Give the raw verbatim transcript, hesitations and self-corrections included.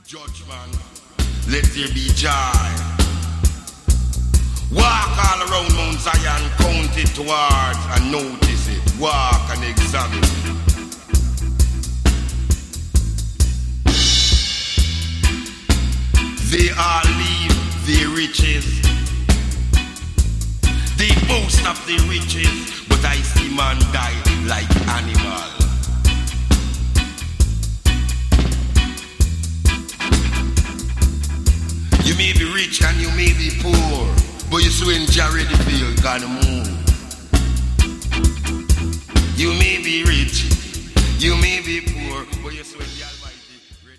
Judgment, let there be joy. Walk all around Mount Zion, count it towards and notice it. Walk and examine it. They all leave their riches. They boast of their riches, but I see man die like animal. You may be rich and you may be poor, but you still enjoy the field, gotta move. You may be rich, you may be poor, but you still